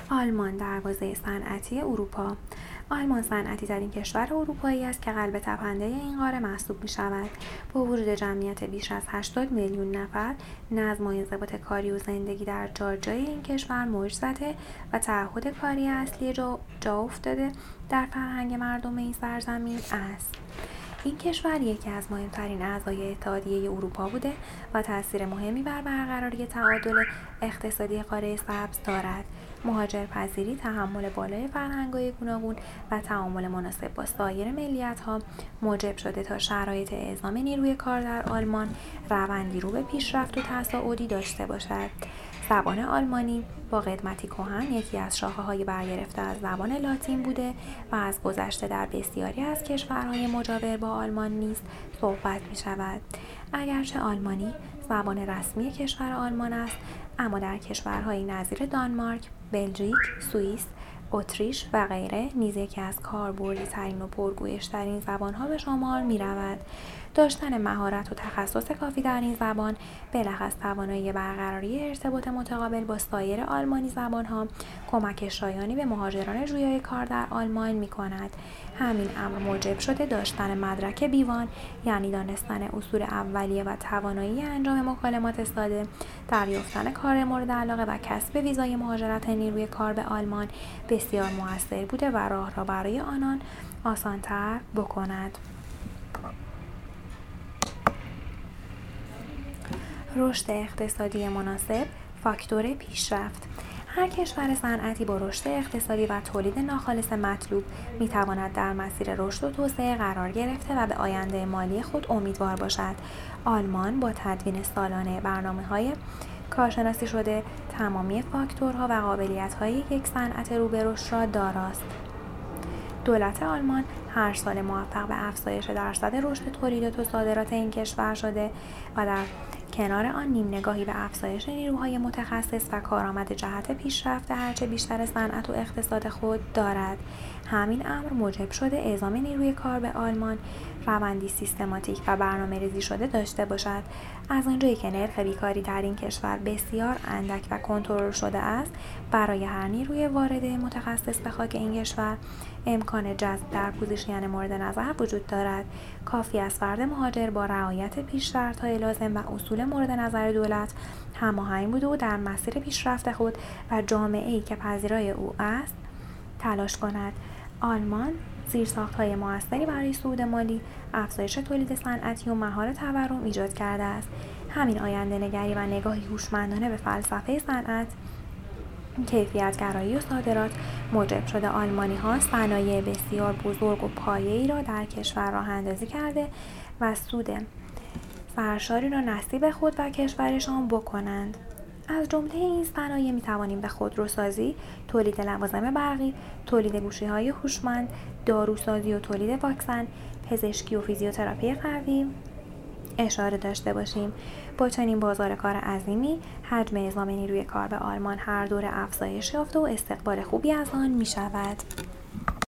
آلمان دروازه صنعتی اروپا. آلمان صنعتی ترین کشور اروپایی است که قلب تپنده این قاره محسوب می شود. با وجود جمعیت بیش از 80 میلیون نفر، نظم و انضباط کاری و زندگی در جای این کشور موج زده و تعهد کاری اصلی جا افتاده در فرهنگ مردم این سرزمین است. این کشور یکی از مهمترین اعضای اتحادیه اروپا بوده و تأثیر مهمی بر برقراری تعادل اقتصادی قاره سبز دارد. مهاجرپذیری، تحمل بالای فرهنگ‌های گوناگون و تعامل مناسب با سایر ملیت‌ها موجب شده تا شرایط اعزام نیروی کار در آلمان روندی رو به پیشرفت و تصاعدی داشته باشد. زبان آلمانی با قدمتی کهن یکی از شاخه‌های برگرفته از زبان لاتین بوده و از گذشته در بسیاری از کشورهای مجاور با آلمان نیز صحبت می‌شود. اگرچه آلمانی زبان رسمی کشور آلمان است، اما در کشورهای نظیر دانمارک، بلژیک، سوئیس، اتریش و غیره نیز یکی از کاربردی‌ترین و پرگویش‌ترین زبان‌ها به شمار می‌رود. داشتن مهارت و تخصص کافی در این زبان بلخص توانایی برقراری ارتباط متقابل با سایر آلمانی زبان‌ها کمک شایانی به مهاجران جویای کار در آلمان می‌کند. همین امر موجب شده داشتن مدرک بیوان، یعنی دانستن اصول اولیه و توانایی انجام مکالمات ساده، دریافتن کار مورد علاقه و کسب ویزای مهاجرت نیروی کار به آلمان بسیار مؤثر بوده و راه را برای آنان آسان‌تر بکند. رشد اقتصادی مناسب، فاکتور پیشرفت. هر کشور صنعتی با رشد اقتصادی و تولید ناخالص مطلوب می‌تواند در مسیر رشد و توسعه قرار گرفته و به آینده مالی خود امیدوار باشد. آلمان با تدوین سالانه برنامه‌های کارشناسی شده تمامی فاکتورها و قابلیت‌های یک صنعت رو به رشد را داراست. دولت آلمان هر سال موفق به افزایش درصد رشد تولیدات و صادرات این کشور شده و در کنار آن نیم نگاهی به افزایش نیروهای متخصص و کارآمد جهت پیشرفت هرچه بیشتر صنعت و اقتصاد خود دارد. همین امر موجب شده اعزام نیروی کار به آلمان روندی سیستماتیک و برنامه‌ریزی شده داشته باشد. از آنجایی که نرخ بیکاری در این کشور بسیار اندک و کنترل شده است، برای هر نیروی وارد متخصص به خاک این کشور امکان جذب در پوزیشن مورد نظر وجود دارد. کافی از فرد مهاجر با رعایت پیش‌شرط‌های لازم و اصول مورد نظر دولت هماهنگ بوده و در مسیر پیشرفت خود و جامعه‌ای که پذیرای او است تلاش کند. آلمان زیرساخت‌های موثری برای صعود مالی، افزایش تولید صنعتی و مهار تورم ایجاد کرده است. همین آینده‌نگری و نگاهی هوشمندانه به فلسفه صنعت، کیفیت‌گرایی و صادرات موجب شده آلمانی‌ها صنایع بسیار بزرگ و پایه‌ای را در کشور راه اندازی کرده و سود سرشاری را نصیب خود و کشورشان بکنند. از جمله این صنایع می‌توانیم به خودروسازی، تولید لوازم برقی، تولید گوشی‌های هوشمند، داروسازی و تولید واکسن، پزشکی و فیزیوتراپی قوی اشاره داشته باشیم. با چنین بازار کار عظیمی، حجم اعزام نیروی کار به آلمان هر دوره افزایش یافته و استقبال خوبی از آن می‌شود.